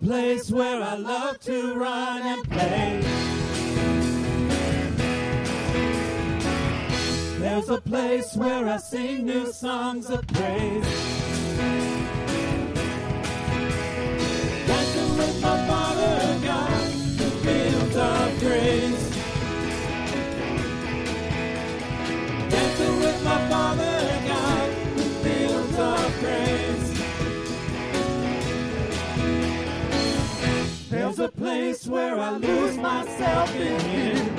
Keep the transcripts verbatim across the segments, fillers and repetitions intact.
place where I love to run and play. There's a place where I sing new songs of praise. Dancing with my Father God, the fields of grace. Dancing with my Father God, the fields of grace. There's a place where I lose myself in Him.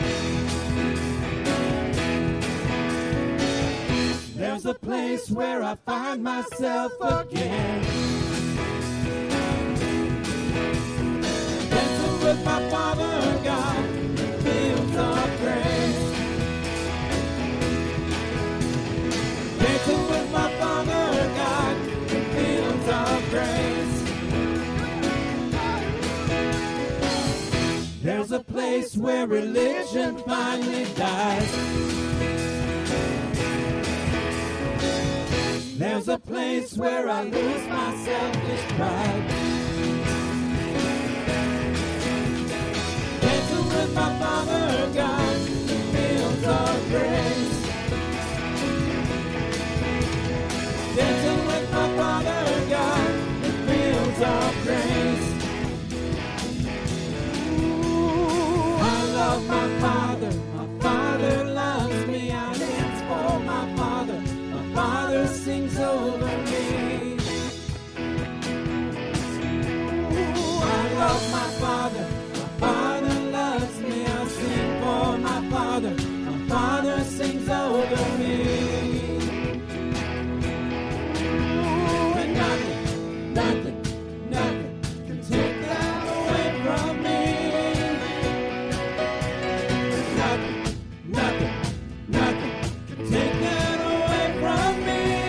There's a place where I find myself again. Dancing with my Father God, fields of grace. Dancing with my Father God, fields of grace. There's a place where religion finally dies. There's a place where I lose my selfish pride. Dancing with my Father God, fields of grace. Dancing with my Father God, fields of grace. Ooh, I love my Father, my Father loves me. I dance for my Father. Father sings over me. Ooh, I love my Father. My Father loves me. I sing for my Father. My Father sings over me. Ooh, and nothing, nothing, nothing can take that away from me. Nothing, nothing, nothing can take that away from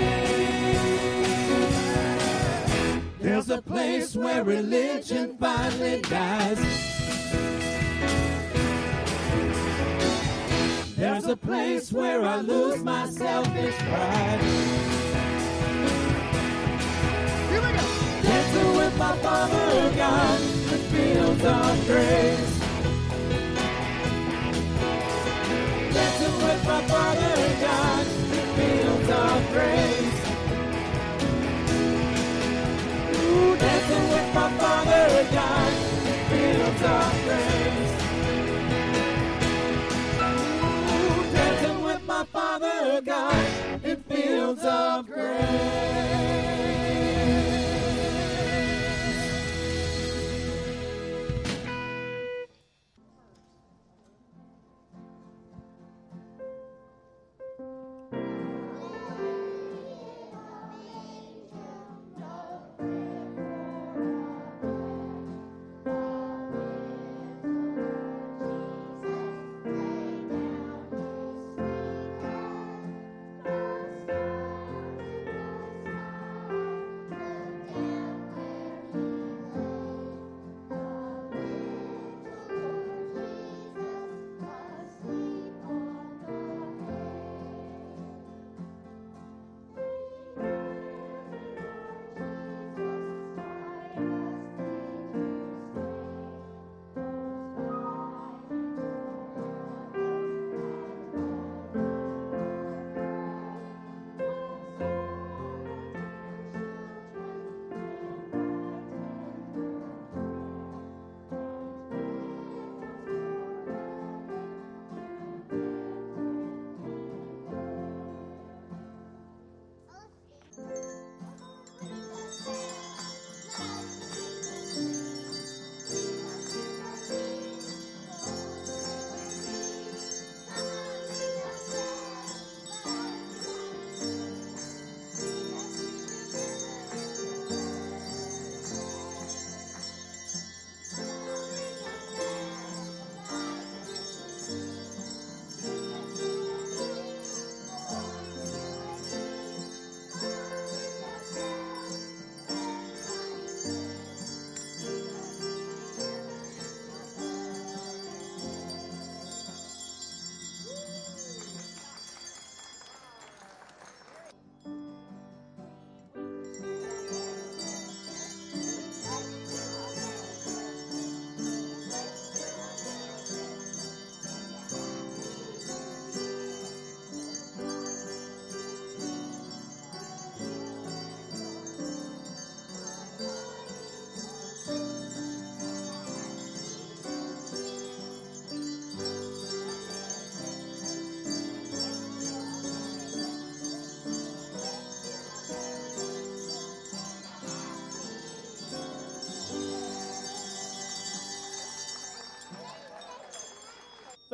me. There's a place where religion finally dies. There's a place where I lose my selfish pride. Here we go. Dancing with my Father God, the fields of grace. Dancing with my Father God, the fields of grace. Ooh, dancing with my Father God, the fields of grace. Ooh, dancing with my Father God, in fields of grace.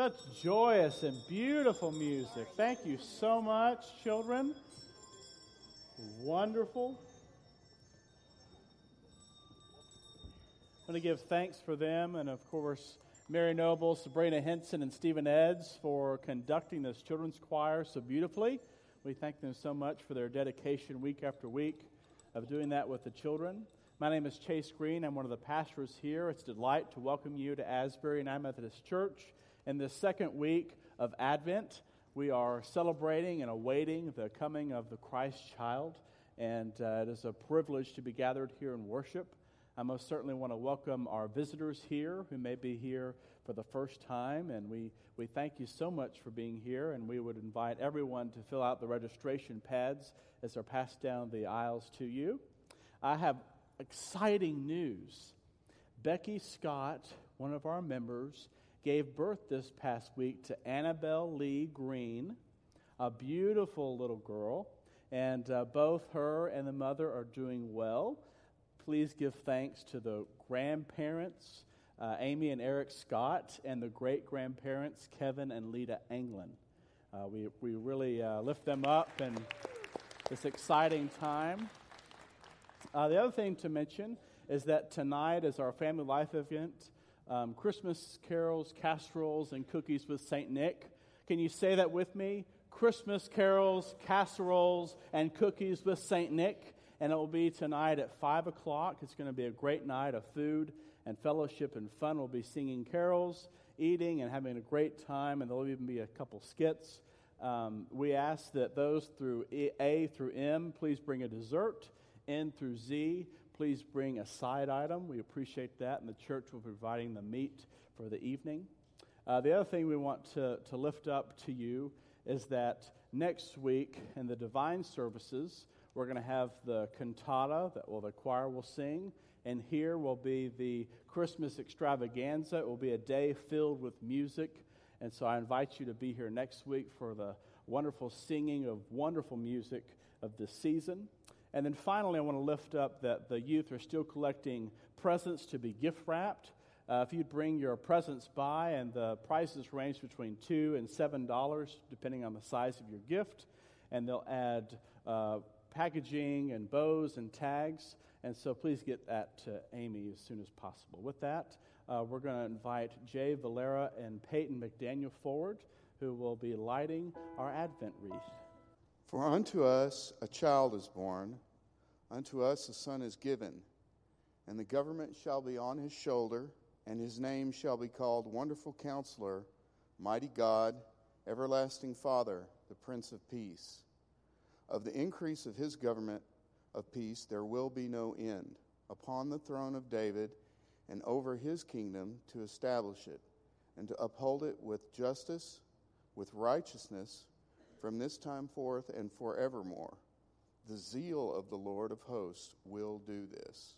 Such joyous and beautiful music. Thank you so much, children. Wonderful. I want to give thanks for them, and of course, Mary Noble, Sabrina Henson, and Stephen Eds for conducting this children's choir so beautifully. We thank them so much for their dedication week after week of doing that with the children. My name is Chase Green. I'm one of the pastors here. It's a delight to welcome you to Asbury United Methodist Church. In the second week of Advent, we are celebrating and awaiting the coming of the Christ child, and uh, it is a privilege to be gathered here in worship. I most certainly want to welcome our visitors here who may be here for the first time, and we, we thank you so much for being here, and we would invite everyone to fill out the registration pads as they're passed down the aisles to you. I have exciting news. Becky Scott, one of our members, gave birth this past week to Annabelle Lee Green, a beautiful little girl, and uh, both her and the mother are doing well. Please give thanks to the grandparents, uh, Amy and Eric Scott, and the great-grandparents, Kevin and Lita Anglin. Uh, we, we really uh, lift them up in this exciting time. Uh, the other thing to mention is that tonight is our Family Life event. Um, Christmas carols, casseroles, and cookies with Saint Nick. Can you say that with me? Christmas carols, casseroles, and cookies with Saint Nick. And it will be tonight at five o'clock. It's going to be a great night of food and fellowship and fun. We'll be singing carols, eating, and having a great time. And there'll even be a couple skits. Um, we ask that those through A through M, please bring a dessert. N through Z, please bring a side item. We appreciate that, and the church will be providing the meat for the evening. Uh, the other thing we want to, to lift up to you is that next week in the divine services, we're going to have the cantata that well, the choir will sing, and here will be the Christmas extravaganza. It will be a day filled with music, and so I invite you to be here next week for the wonderful singing of wonderful music of this season. And then finally, I want to lift up that the youth are still collecting presents to be gift-wrapped. Uh, if you'd bring your presents by, and the prices range between two dollars and seven dollars, depending on the size of your gift. And they'll add uh, packaging and bows and tags. And so please get that to Amy as soon as possible. With that, uh, we're going to invite Jay Valera and Peyton McDaniel forward, who will be lighting our Advent wreath. For unto us a child is born, unto us a son is given, and the government shall be on his shoulder, and his name shall be called Wonderful Counselor, Mighty God, Everlasting Father, the Prince of Peace. Of the increase of his government of peace there will be no end, upon the throne of David, and over his kingdom to establish it, and to uphold it with justice, with righteousness, from this time forth and forevermore. The zeal of the Lord of hosts will do this.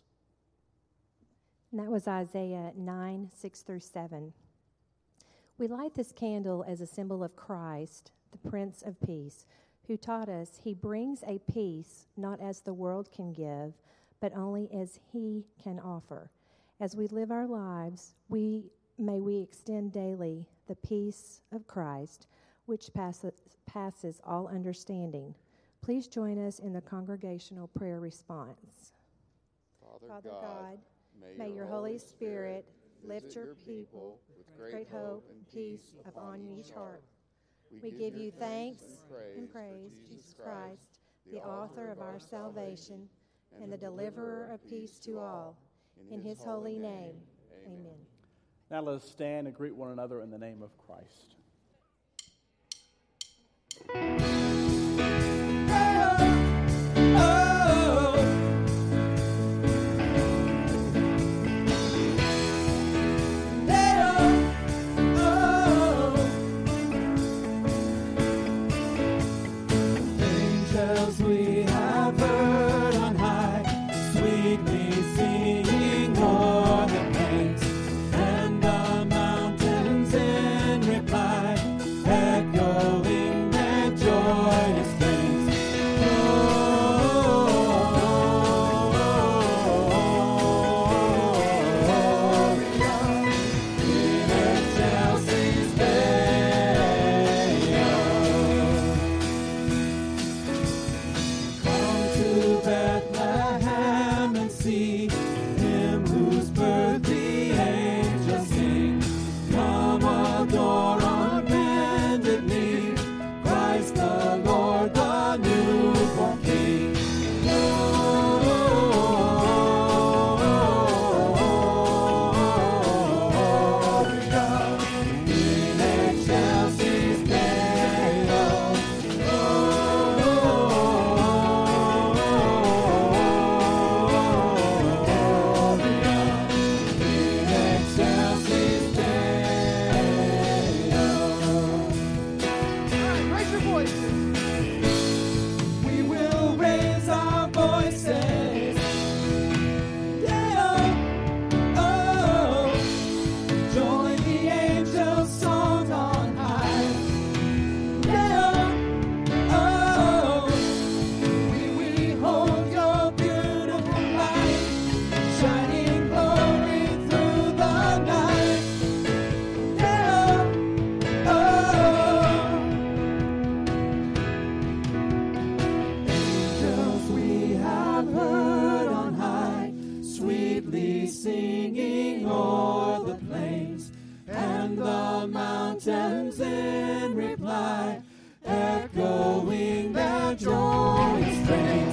And that was Isaiah nine, six through seven. We light this candle as a symbol of Christ, the Prince of Peace, who taught us he brings a peace not as the world can give, but only as he can offer. As we live our lives, we may we extend daily the peace of Christ, which passes, passes all understanding. Please join us in the congregational prayer response. Father, Father God, God, may, may your Holy Spirit lift your people with great hope and peace upon each heart. We give you thanks and praise for Jesus Christ, the author of our salvation and the deliverer of peace to all. In his holy name, amen. Now let us stand and greet one another in the name of Christ. We have heard on high, sweetly singing o'er the banks, and the mountains in reply in reply, echoing their joyous strains.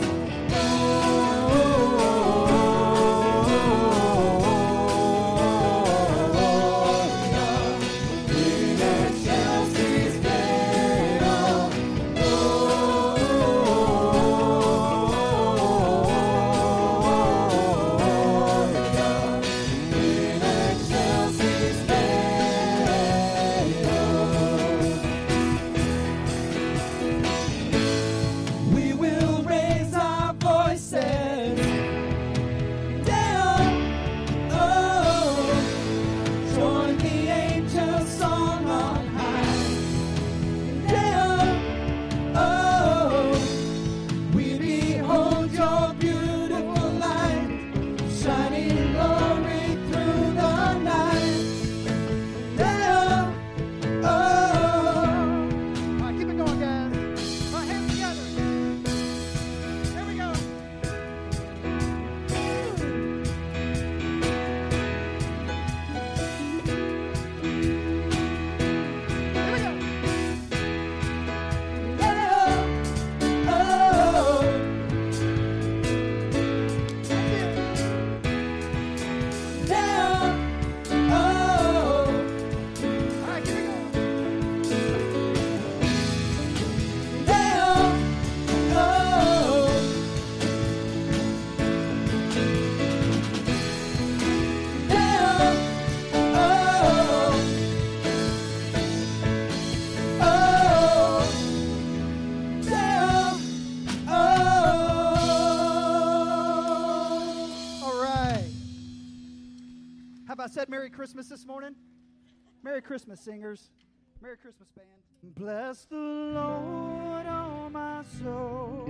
I said Merry Christmas this morning? Merry Christmas, singers. Merry Christmas, band. Bless the Lord, oh my soul.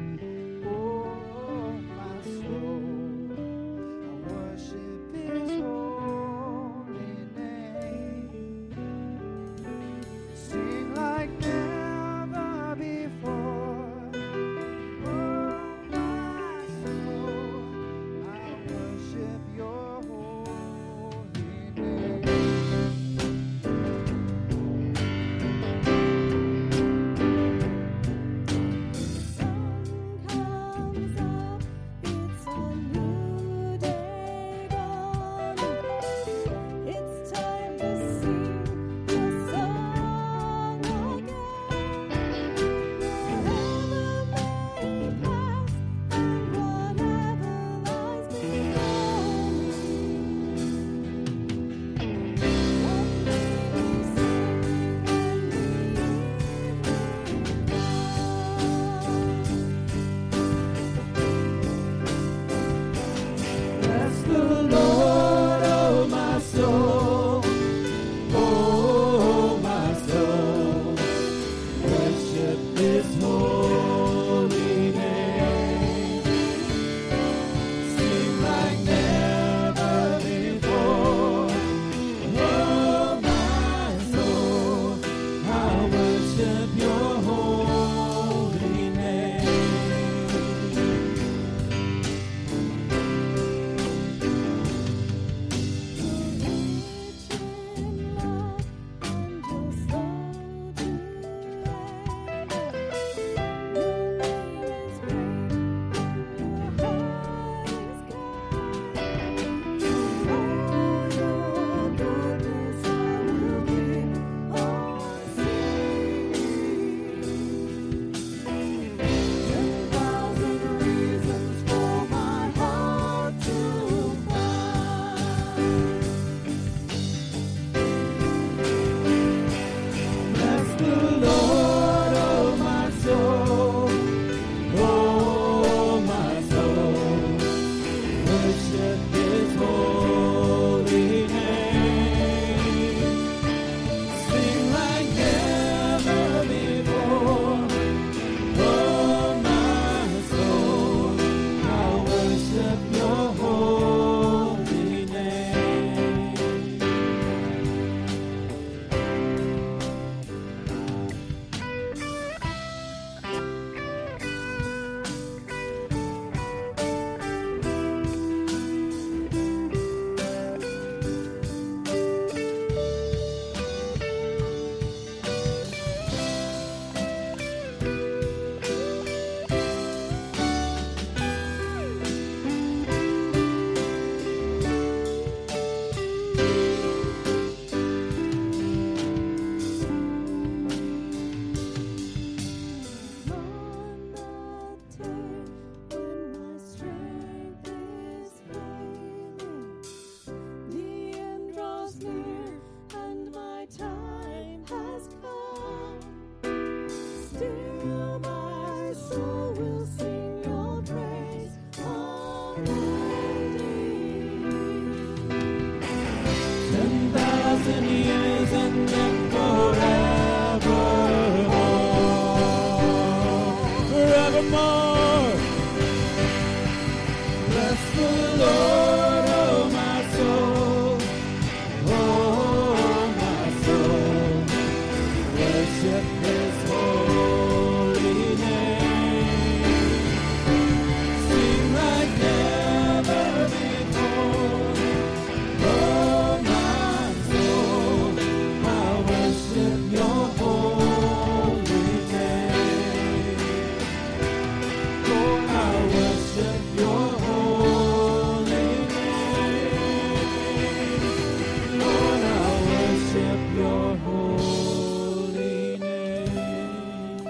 Oh, my soul. I worship His holy name. Sing like never before. Oh, my soul. I worship your worship His holy name. Sing like never before. Oh, my soul, I worship Your holy name. Oh, I worship Your holy name. Lord, I worship Your holy name.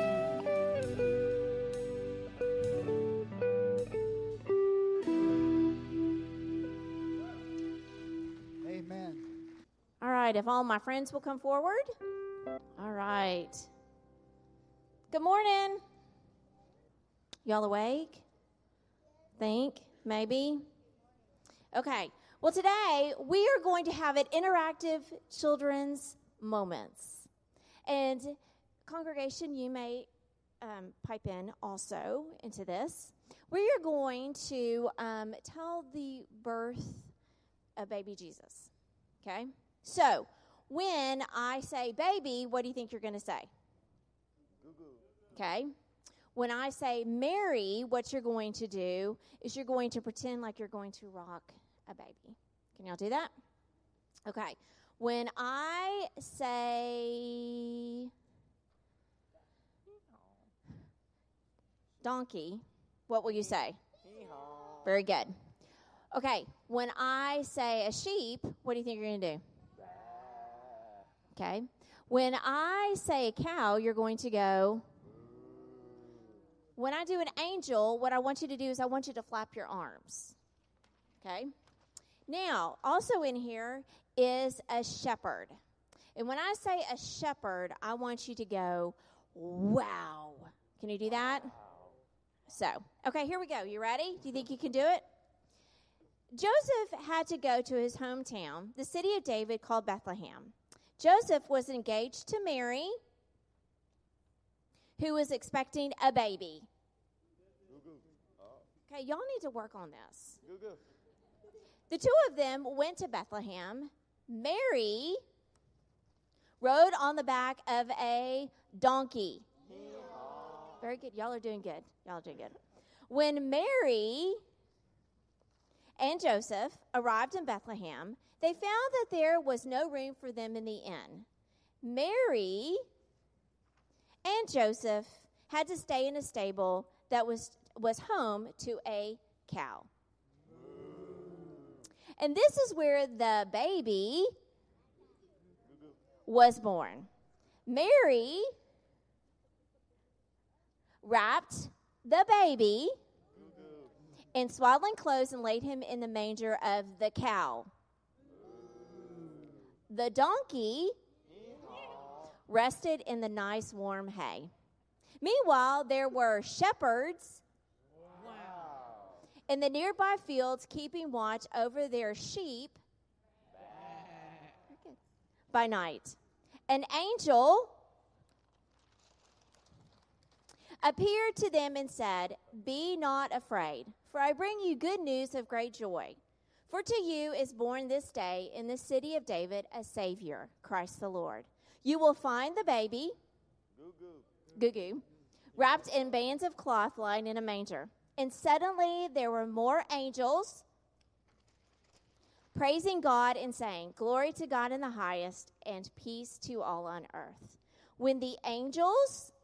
Amen. All right, if all my friends will come forward. All right. Good morning. Y'all awake? Think? Maybe? Okay. Well, today we are going to have an interactive children's moments. And congregation, you may um, pipe in also into this. We are going to um, tell the birth of baby Jesus. Okay? So, when I say baby, what do you think you're going to say? Okay? When I say Mary, what you're going to do is you're going to pretend like you're going to rock a baby. Can y'all do that? Okay. When I say donkey, what will you say? Very good. Okay. When I say a sheep, what do you think you're going to do? Okay. When I say a cow, you're going to go. When I do an angel, what I want you to do is I want you to flap your arms. Okay? Now, also in here is a shepherd. And when I say a shepherd, I want you to go, wow. Can you do that? So, okay, here we go. You ready? Do you think you can do it? Joseph had to go to his hometown, the city of David called Bethlehem. Joseph was engaged to Mary, who was expecting a baby. Okay, y'all need to work on this. The two of them went to Bethlehem. Mary rode on the back of a donkey. Very good. Y'all are doing good. Y'all are doing good. When Mary and Joseph arrived in Bethlehem, they found that there was no room for them in the inn. Mary and Joseph had to stay in a stable that was, was home to a cow. And this is where the baby was born. Mary wrapped the baby in swaddling clothes and laid him in the manger of the cow. The donkey rested in the nice warm hay. Meanwhile, there were shepherds wow. in the nearby fields keeping watch over their sheep by night. An angel appeared to them and said, "Be not afraid, for I bring you good news of great joy. For to you is born this day in the city of David a Savior, Christ the Lord. You will find the baby, goo goo, wrapped in bands of cloth lying in a manger." And suddenly there were more angels praising God and saying, "Glory to God in the highest, and peace to all on earth." When the angels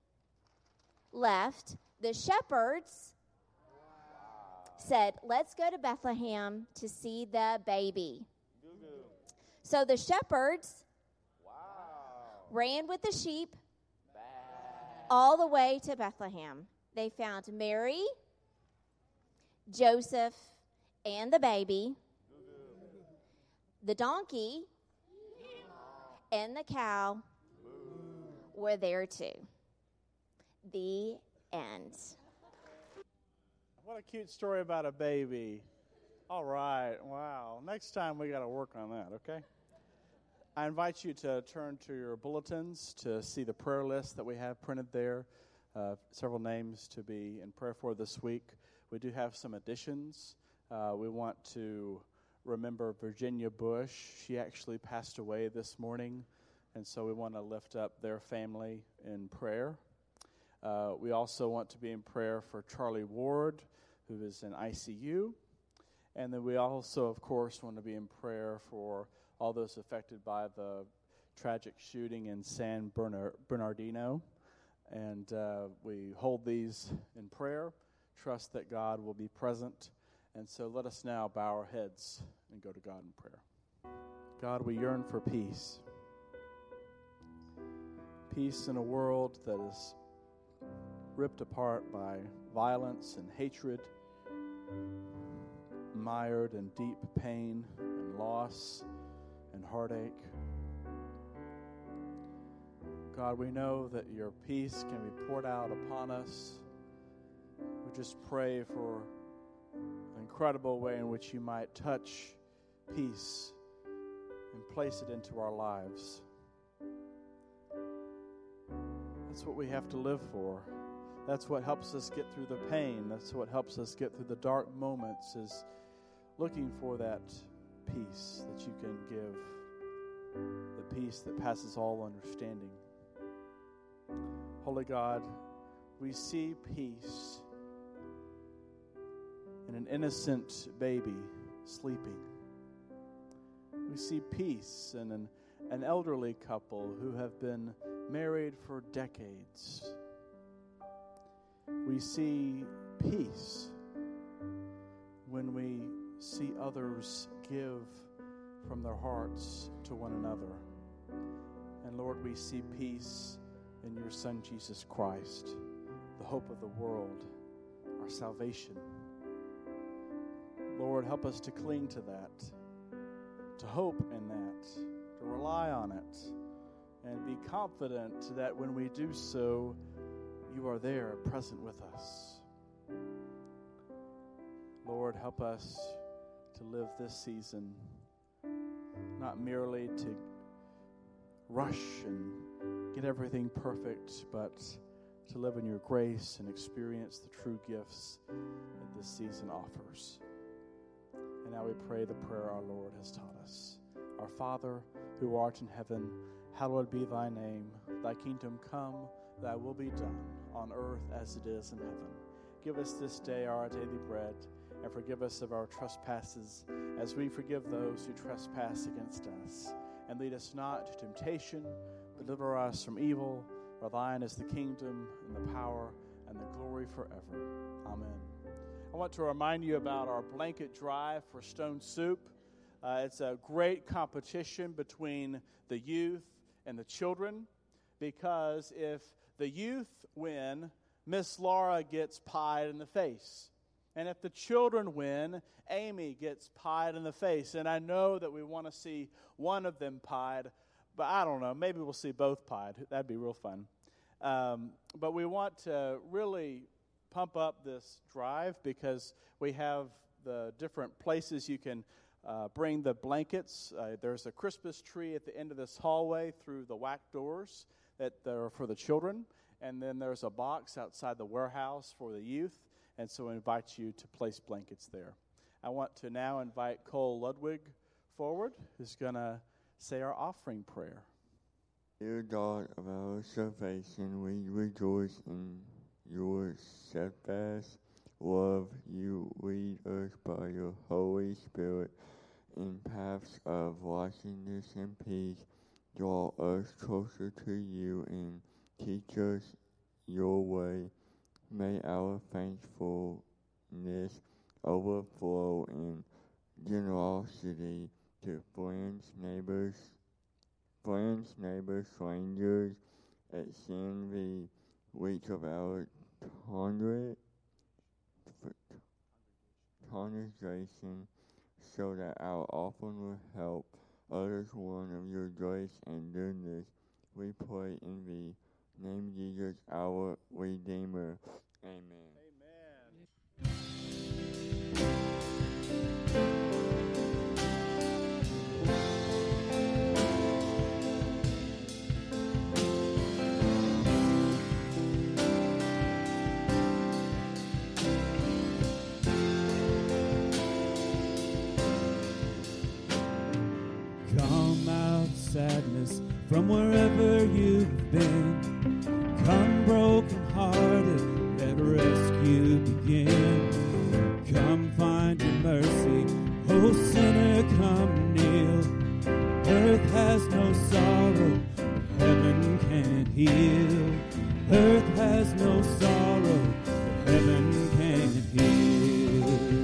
left, the shepherds said, "Let's go to Bethlehem to see the baby." So the shepherds ran with the sheep all the way to Bethlehem. They found Mary, Joseph, and the baby. The donkey and the cow were there too. The end. What a cute story about a baby. All right. Wow. Next time we got to work on that, okay? I invite you to turn to your bulletins to see the prayer list that we have printed there. Uh, several names to be in prayer for this week. We do have some additions. Uh, we want to remember Virginia Bush. She actually passed away this morning And so we want to lift up their family in prayer. Uh, we also want to be in prayer for Charlie Ward, who is in I C U. And then we also, of course, want to be in prayer for all those affected by the tragic shooting in San Bernar- Bernardino. And uh, we hold these in prayer, trust that God will be present. And so let us now bow our heads and go to God in prayer. God, we yearn for peace. Peace in a world that is ripped apart by violence and hatred, mired in deep pain and loss and heartache. God, we know that your peace can be poured out upon us. We just pray for an incredible way in which you might touch peace and place it into our lives. That's what we have to live for. That's what helps us get through the pain. That's what helps us get through the dark moments, is looking for that peace that you can give, the peace that passes all understanding. Holy God, we see peace in an innocent baby sleeping. We see peace in an, an elderly couple who have been married for decades. We see peace when we see others give from their hearts to one another. And Lord, we see peace in your Son, Jesus Christ, the hope of the world, our salvation. Lord, help us to cling to that, to hope in that, to rely on it, and be confident that when we do so, you are there, present with us. Lord, help us to live this season, not merely to rush and get everything perfect, but to live in your grace and experience the true gifts that this season offers. And now we pray the prayer our Lord has taught us. Our Father, who art in heaven, hallowed be thy name. Thy kingdom come, thy will be done, on earth as it is in heaven. Give us this day our daily bread, and forgive us of our trespasses, as we forgive those who trespass against us. And lead us not into temptation, but deliver us from evil. For thine is the kingdom, and the power, and the glory forever. Amen. I want to remind you about our blanket drive for Stone Soup. Uh, it's a great competition between the youth and the children, because if the youth win, Miss Laura gets pied in the face. And if the children win, Amy gets pied in the face. And I know that we want to see one of them pied, but I don't know. Maybe we'll see both pied. That'd be real fun. Um, but we want to really pump up this drive, because we have the different places you can uh, bring the blankets. Uh, there's a Christmas tree at the end of this hallway through the W A C doors that are for the children. And then there's a box outside the warehouse for the youth. And so I invite you to place blankets there. I want to now invite Cole Ludwig forward, who's going to say our offering prayer. Dear God of our salvation, we rejoice in your steadfast love. You lead us by your Holy Spirit in paths of righteousness and peace. Draw us closer to you and teach us your way. May our thankfulness overflow in generosity to friends, neighbors, friends, neighbors, strangers, extend the reach of our hundred congregation, so that our offering will help others learn of your grace and goodness. We pray in the name of Jesus, our Redeemer. Amen. Amen. Come out sadness, from wherever you've been. Come broken-hearted, let rescue begin. Come find your mercy, oh sinner, come kneel. Earth has no sorrow, heaven can't heal. Earth has no sorrow, heaven can't heal.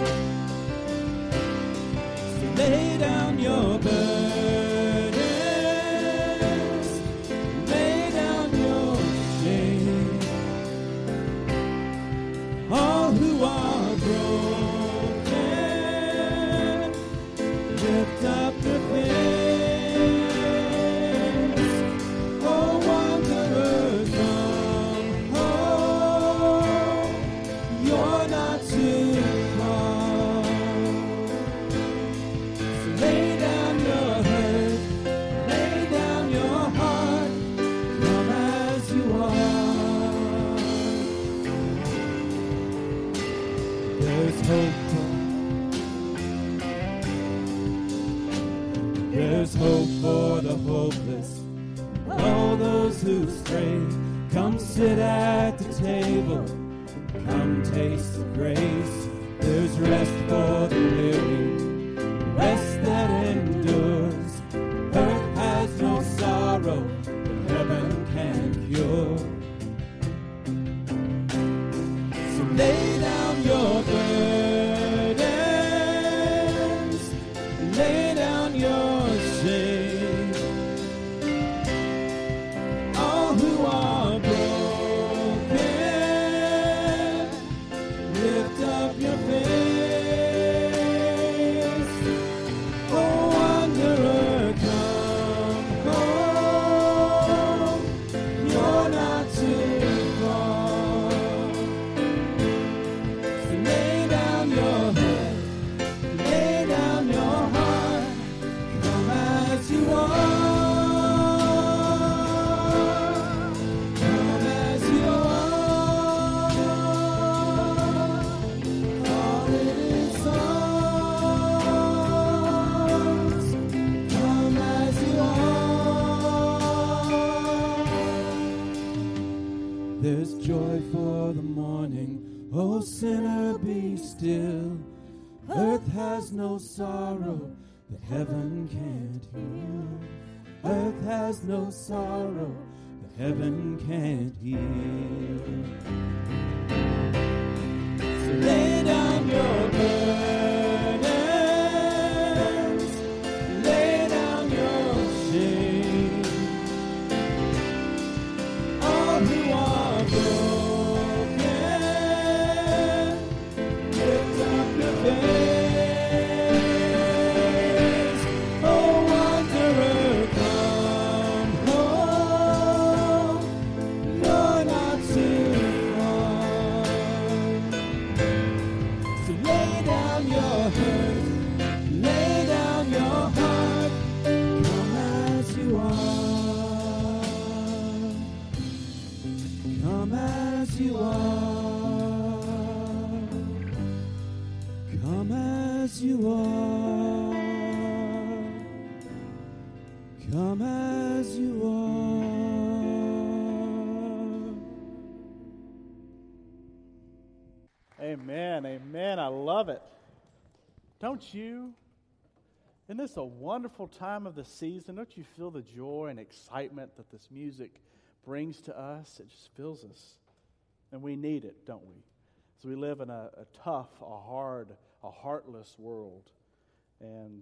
So lay down your burdens, lay down your shame. All who are broken, lift up your face. Oh, wanderers, come home. You're not too far. So lay down your head, lay down your heart. Come as you are. There's hope. There's hope for the hopeless, all those who stray. Come sit at the table, come taste the grace. There's rest for the weary, rest that endures. Earth has no sorrow that heaven can cure. So lay down your burdens, lay down your shame. All who are broken, lift up your face. Oh, wanderer, come home. You're not too far. So lay down your head, lay down your heart. Come as you are. Come as you are. All in songs. Come as you are. There's joy for the morning. Oh, sinner, be still. Earth has no sorrow that heaven can't heal. Earth has no sorrow that heaven can't heal. So lay down your burdens, lay down your shame. All who are broken, lift up your face. Oh, wanderer, come home. You're not too far. So lay down your hurt, lay down your heart. Come as you are. Come as you are. Come as you are. Come as you are. Amen, amen. I love it. Don't you? Isn't this a wonderful time of the season? Don't you feel the joy and excitement that this music brings to us? It just fills us. And we need it, don't we? So we live in a, a tough, a hard, a heartless world. And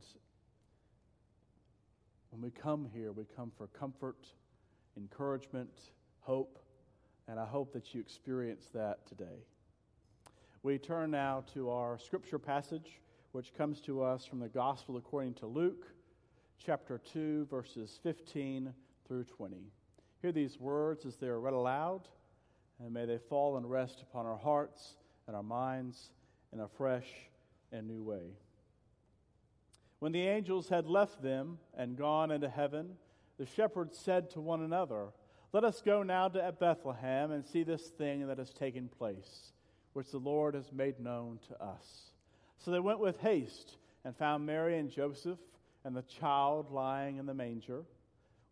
when we come here, we come for comfort, encouragement, hope, and I hope that you experience that today. We turn now to our scripture passage, which comes to us from the Gospel according to Luke, chapter two, verses fifteen through twenty. Hear these words as they are read aloud, and may they fall and rest upon our hearts and our minds in a fresh and new way. When the angels had left them and gone into heaven, the shepherds said to one another, "Let us go now to Bethlehem and see this thing that has taken place, which the Lord has made known to us." So they went with haste and found Mary and Joseph and the child lying in the manger.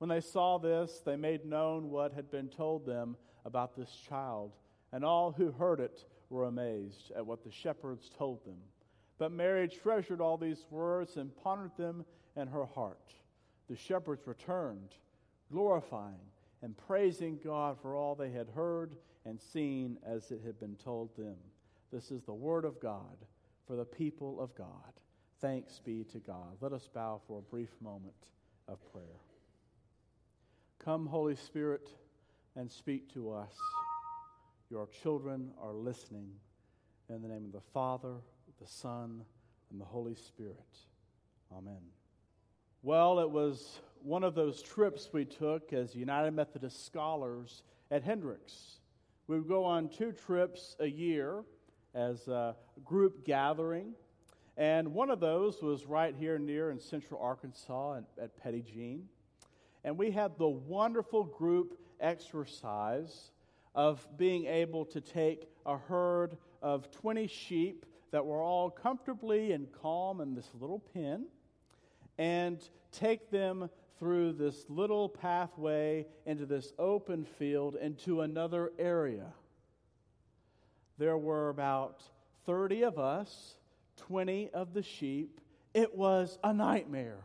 When they saw this, they made known what had been told them about this child, and all who heard it were amazed at what the shepherds told them. But Mary treasured all these words and pondered them in her heart. The shepherds returned, glorifying and praising God for all they had heard and seen as it had been told them. This is the word of God for the people of God. Thanks be to God. Let us bow for a brief moment of prayer. Come, Holy Spirit, and speak to us. Your children are listening. In the name of the Father, the Son, and the Holy Spirit. Amen. Well, it was one of those trips we took as United Methodist scholars at Hendricks. We would go on two trips a year as a group gathering, and one of those was right here near in central Arkansas at, at Petit Jean. And we had the wonderful group exercise of being able to take a herd of twenty sheep that were all comfortably and calm in this little pen and take them through this little pathway into this open field into another area. There were about thirty of us, twenty of the sheep. It was a nightmare.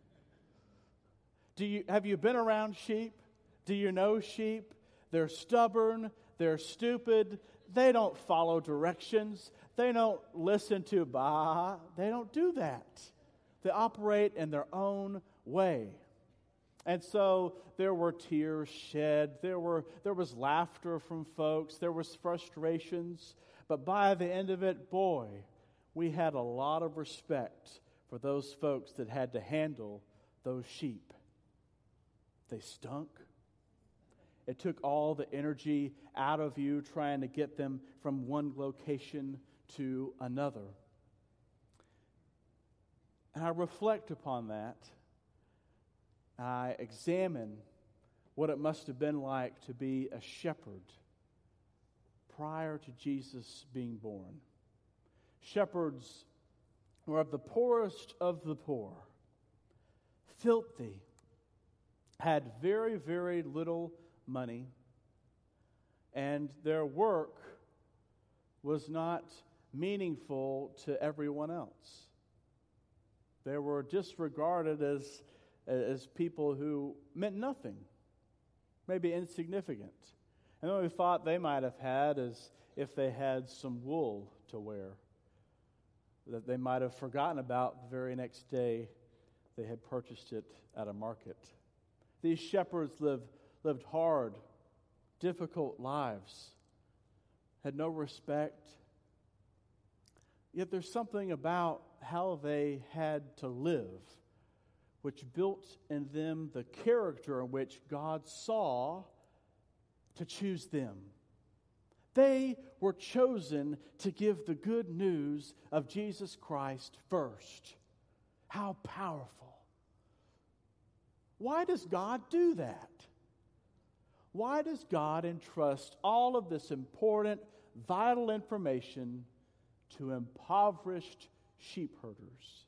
Do you have you been around sheep? Do you know sheep? They're stubborn, they're stupid, they don't follow directions, they don't listen to bah, they don't do that. They operate in their own way. And so there were tears shed, there were there was laughter from folks, there was frustrations, but by the end of it, boy, we had a lot of respect for those folks that had to handle those sheep. They stunk. It took all the energy out of you trying to get them from one location to another. And I reflect upon that. I examine what it must have been like to be a shepherd prior to Jesus being born. Shepherds were of the poorest of the poor, filthy, had very, very little money, and their work was not meaningful to everyone else. They were disregarded as, as people who meant nothing, maybe insignificant. And the only thought they might have had is if they had some wool to wear that they might have forgotten about the very next day they had purchased it at a market. These shepherds lived lived hard, difficult lives, had no respect. Yet there's something about how they had to live which built in them the character in which God saw to choose them. They were chosen to give the good news of Jesus Christ first. How powerful. Why does God do that? Why does God entrust all of this important, vital information to impoverished sheep herders?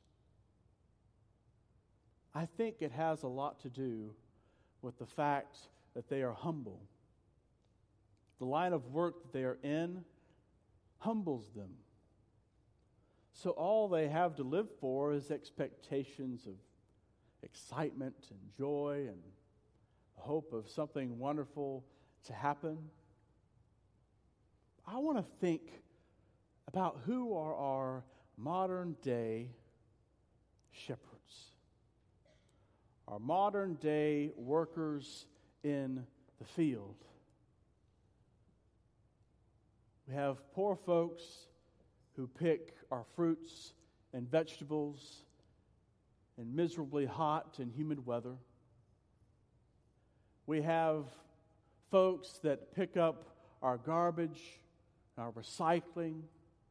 I think it has a lot to do with the fact that they are humble. The line of work that they are in humbles them. So all they have to live for is expectations of excitement and joy and hope of something wonderful to happen. I want to think about who are our modern day shepherds, our modern day workers in the field. We have poor folks who pick our fruits and vegetables in miserably hot and humid weather. We have folks that pick up our garbage, our recycling.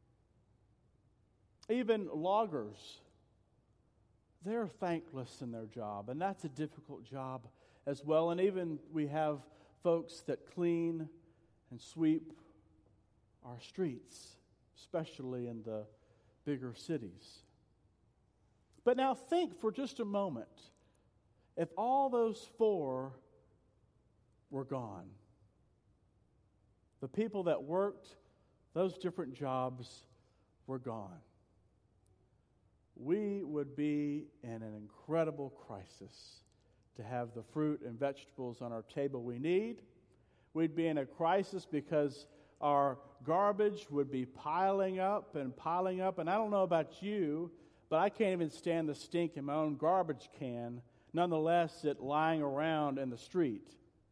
Even loggers, they're thankless in their job, and that's a difficult job as well. And even we have folks that clean and sweep our streets, especially in the bigger cities. But now think for just a moment. if all those four were gone, the people that worked those different jobs were gone, we would be in an incredible crisis to have the fruit and vegetables on our table we need. We'd be in a crisis because our garbage would be piling up and piling up. And I don't know about you, but I can't even stand the stink in my own garbage can, nonetheless it lying around in the street.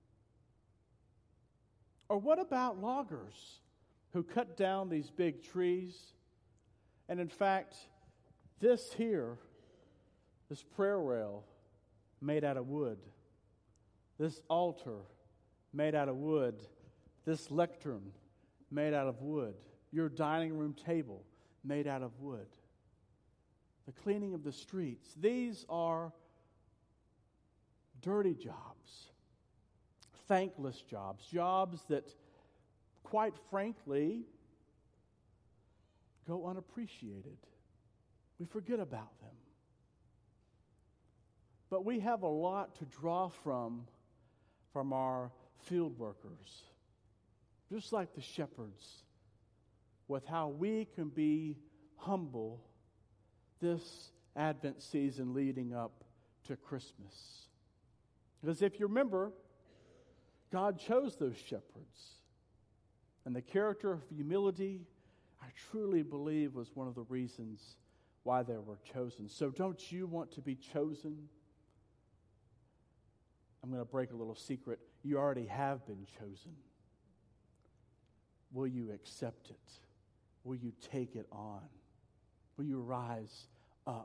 Or what about loggers who cut down these big trees? And in fact, this here, this prayer rail made out of wood, this altar made out of wood, this lectern made out of wood, your dining room table made out of wood, the cleaning of the streets, these are dirty jobs, thankless jobs, jobs that, quite frankly, go unappreciated. We forget about them. But we have a lot to draw from from our field workers, just like the shepherds, with how we can be humble this Advent season leading up to Christmas. Because if you remember, God chose those shepherds. And the character of humility, I truly believe, was one of the reasons why they were chosen. So don't you want to be chosen? I'm going to break a little secret. You already have been chosen. Will you accept it? Will you take it on? Will you rise up?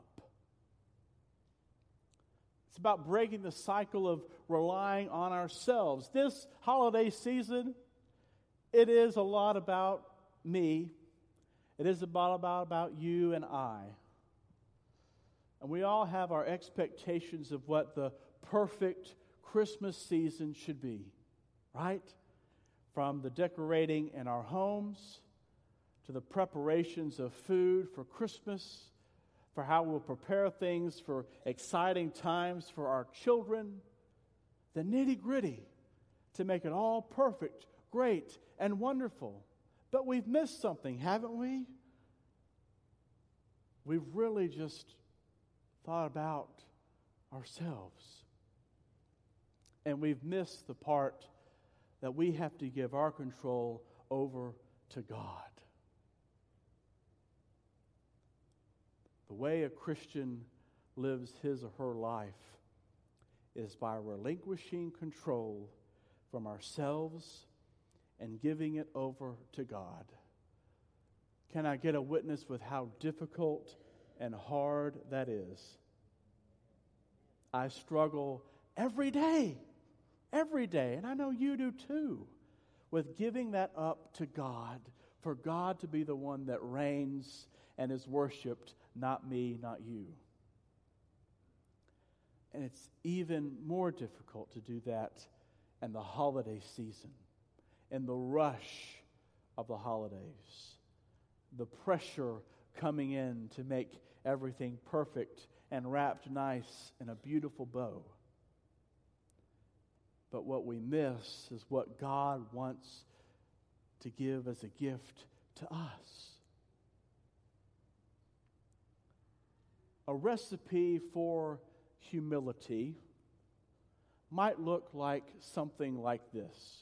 It's about breaking the cycle of relying on ourselves. This holiday season, it is a lot about me. It is about, about, about you and I. And we all have our expectations of what the perfect Christmas season should be, right? From the decorating in our homes to the preparations of food for Christmas, for how we'll prepare things for exciting times for our children, the nitty-gritty to make it all perfect, great, and wonderful. But we've missed something, haven't we? We've really just thought about ourselves. And we've missed the part that we have to give our control over to God. The way a Christian lives his or her life is by relinquishing control from ourselves and giving it over to God. Can I get a witness with how difficult and hard that is? I struggle every day, every day, and I know you do too, with giving that up to God, for God to be the one that reigns and is worshipped, not me, not you. And it's even more difficult to do that in the holiday season, in the rush of the holidays, the pressure coming in to make everything perfect and wrapped nice in a beautiful bow. But what we miss is what God wants to give as a gift to us. A recipe for humility might look like something like this.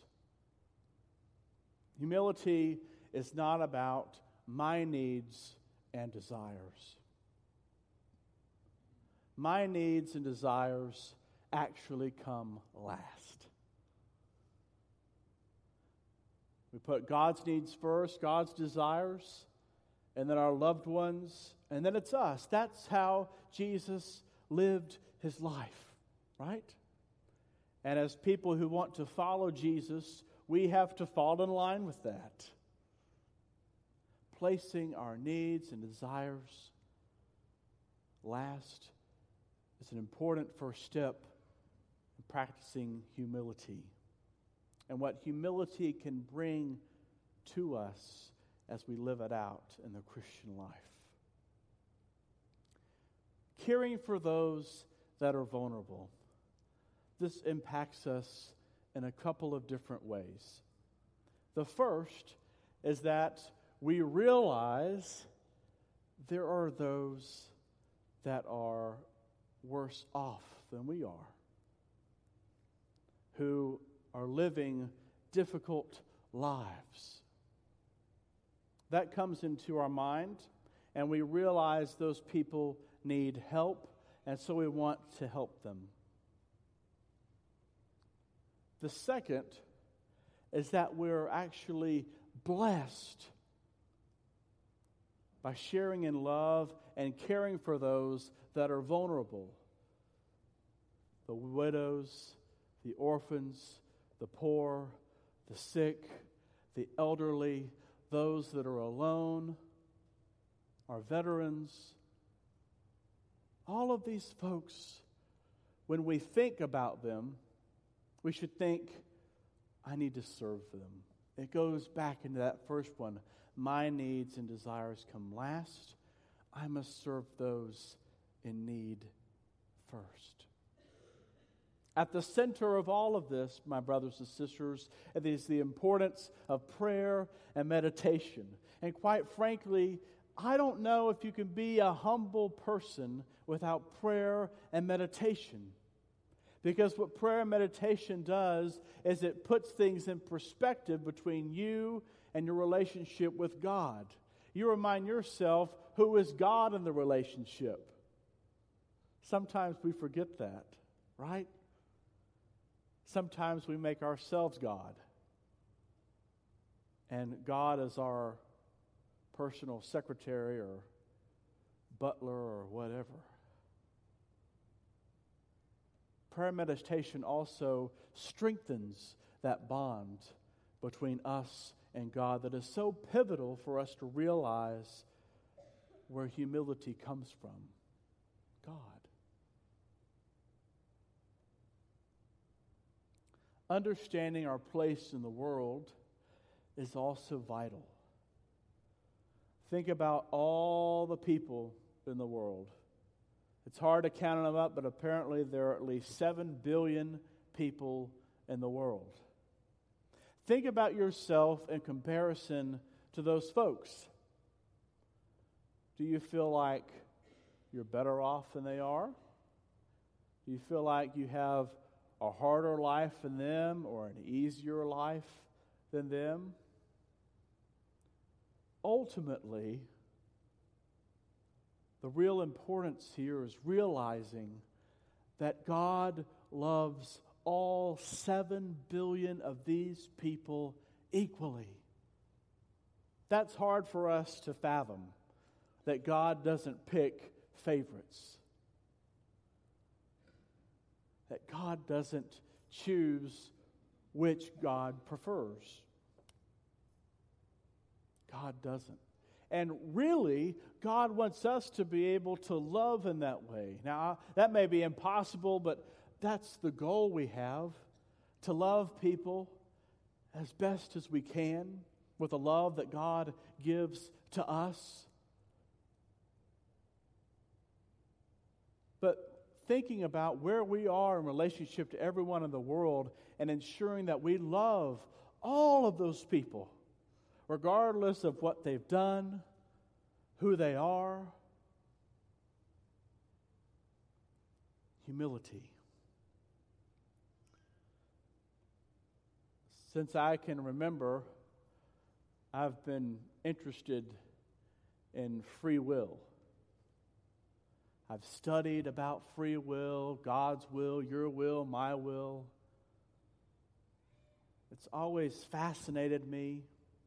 Humility is not about my needs and desires. My needs and desires actually come last. We put God's needs first, God's desires, and then our loved ones, and then it's us. That's how Jesus lived his life, right? And as people who want to follow Jesus, we have to fall in line with that. Placing our needs and desires last is an important first step in practicing humility and what humility can bring to us as we live it out in the Christian life. Caring for those that are vulnerable. this impacts us in a couple of different ways. The first is that we realize there are those that are worse off than we are, who are living difficult lives. That comes into our mind, and we realize those people need help, and so we want to help them. The second is that we're actually blessed by sharing in love and caring for those that are vulnerable. The widows, the orphans, the poor, the sick, the elderly, those that are alone, our veterans. All of these folks, when we think about them, we should think, I need to serve them. It goes back into that first one. My needs and desires come last. I must serve those in need first. At the center of all of this, my brothers and sisters, is the importance of prayer and meditation. And quite frankly, I don't know if you can be a humble person without prayer and meditation. Because what prayer and meditation does is it puts things in perspective between you and your relationship with God. You remind yourself, who is God in the relationship? Sometimes we forget that, right? Sometimes we make ourselves God. And God is our personal secretary or butler or whatever. Prayer meditation also strengthens that bond between us and God that is so pivotal for us to realize where humility comes from. God. Understanding our place in the world is also vital. Think about all the people in the world. It's hard to count them up, but apparently there are at least seven billion people in the world. Think about yourself in comparison to those folks. Do you feel like you're better off than they are? Do you feel like you have a harder life than them or an easier life than them? Ultimately, the real importance here is realizing that God loves all seven billion of these people equally. That's hard for us to fathom, that God doesn't pick favorites. That God doesn't choose which God prefers. God doesn't. And really, God wants us to be able to love in that way. Now, that may be impossible, but that's the goal we have, to love people as best as we can with the love that God gives to us. But thinking about where we are in relationship to everyone in the world and ensuring that we love all of those people, regardless of what they've done, who they are. Humility. Since I can remember, I've been interested in free will. I've studied about free will, God's will, your will, my will. It's always fascinated me.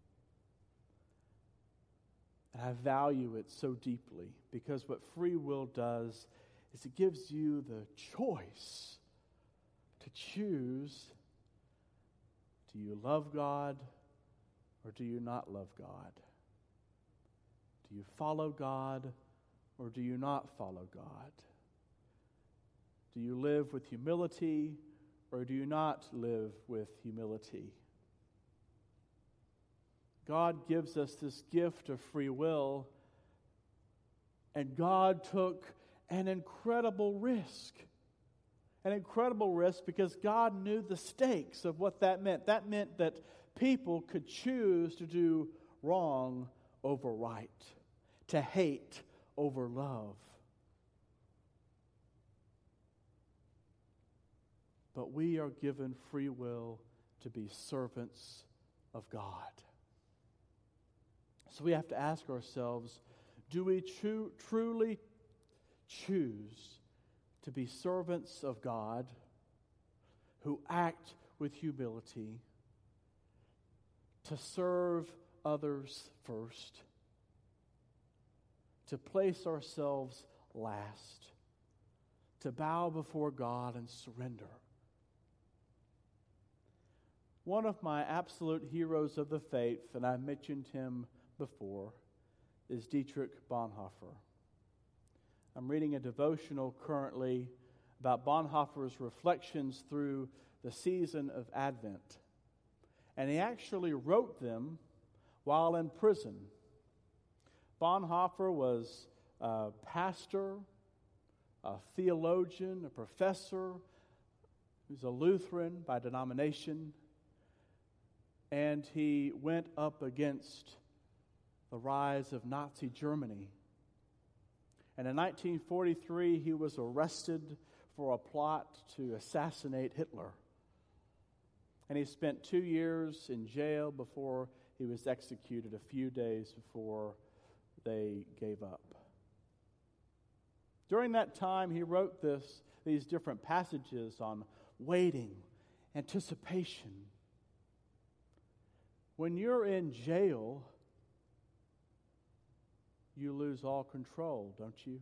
And I value it so deeply because what free will does is it gives you the choice to choose, do you love God or do you not love God? Do you follow God or do you not follow God? Do you live with humility or do you not live with humility? God gives us this gift of free will, and God took an incredible risk. an incredible risk because God knew the stakes of what that meant. That meant that people could choose to do wrong over right, to hate over love. But we are given free will to be servants of God. So we have to ask ourselves, do we tru- truly choose to be servants of God who act with humility, to serve others first, to place ourselves last, to bow before God and surrender? One of my absolute heroes of the faith, and I've mentioned him before, is Dietrich Bonhoeffer. I'm reading a devotional currently about Bonhoeffer's reflections through the season of Advent. And he actually wrote them while in prison. Bonhoeffer was a pastor, a theologian, a professor. He was a Lutheran by denomination. And he went up against the rise of Nazi Germany. And in nineteen forty-three, he was arrested for a plot to assassinate Hitler. And he spent two years in jail before he was executed, a few days before they gave up. During that time, he wrote this, these different passages on waiting, anticipation. When you're in jail, you lose all control, don't you?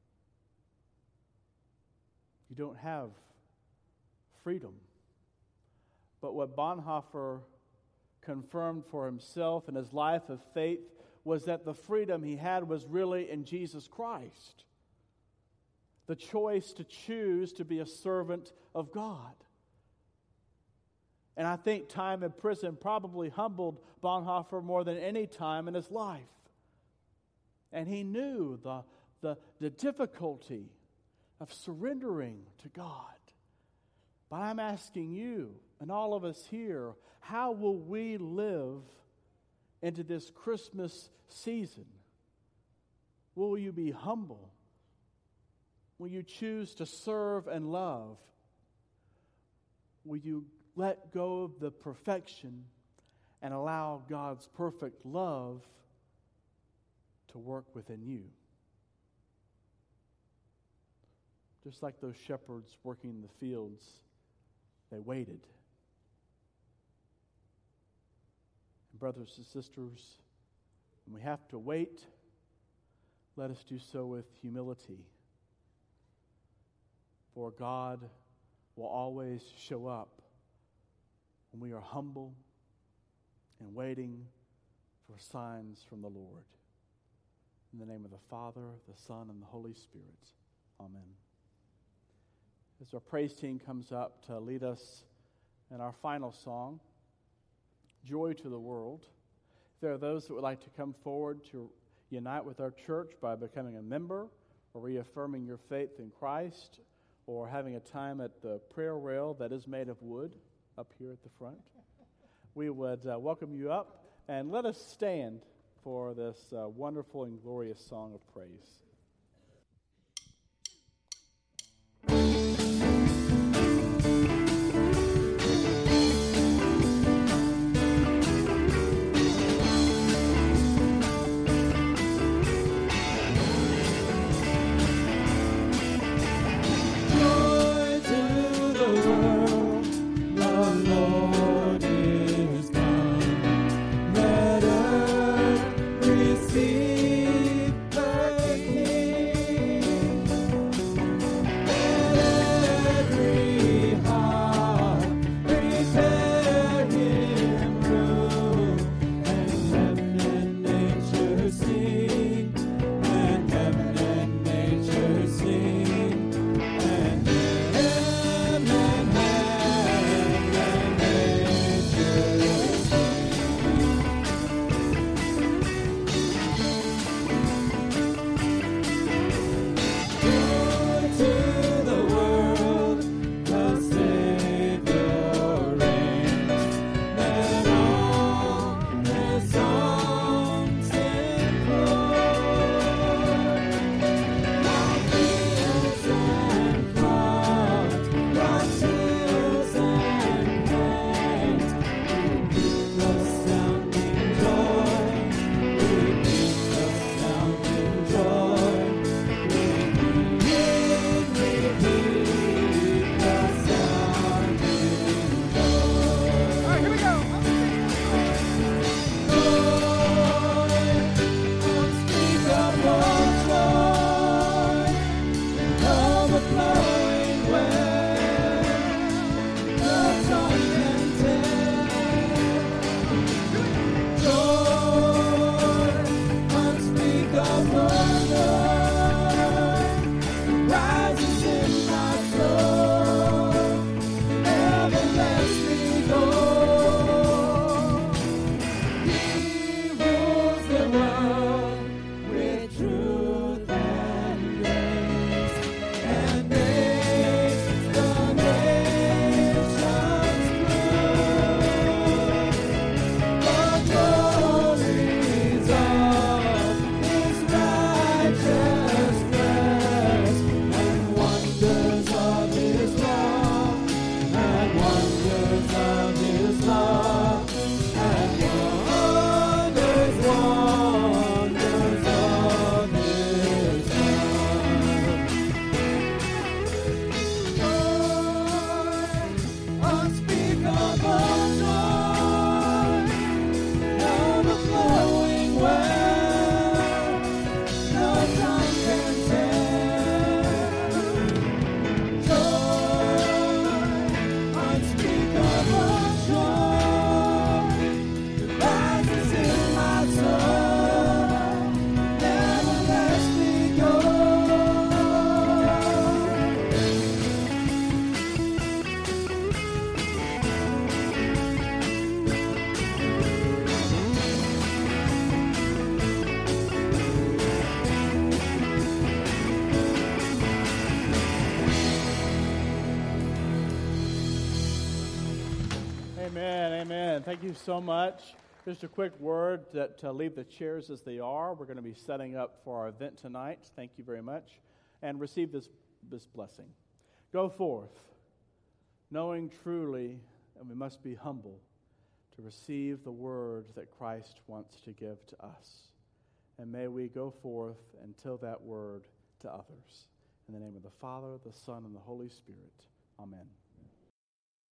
You don't have freedom. But what Bonhoeffer confirmed for himself in his life of faith was that the freedom he had was really in Jesus Christ. The choice to choose to be a servant of God. And I think time in prison probably humbled Bonhoeffer more than any time in his life. And he knew the, the, the difficulty of surrendering to God. But I'm asking you and all of us here, how will we live into this Christmas season? Will you be humble? Will you choose to serve and love? Will you let go of the perfection and allow God's perfect love to work within you? Just like those shepherds working in the fields, they waited. And brothers and sisters, when we have to wait, let us do so with humility. For God will always show up when we are humble and waiting for signs from the Lord. In the name of the Father, the Son, and the Holy Spirit. Amen. As our praise team comes up to lead us in our final song, Joy to the World, if there are those that would like to come forward to unite with our church by becoming a member or reaffirming your faith in Christ or having a time at the prayer rail that is made of wood up here at the front, we would uh, welcome you up, and let us stand for this uh, wonderful and glorious song of praise. Receive her King. Amen. Thank you so much. Just a quick word that to leave the chairs as they are. We're going to be setting up for our event tonight. Thank you very much. And receive this, this blessing. Go forth, knowing truly, and we must be humble, to receive the word that Christ wants to give to us. And may we go forth and tell that word to others. In the name of the Father, the Son, and the Holy Spirit. Amen.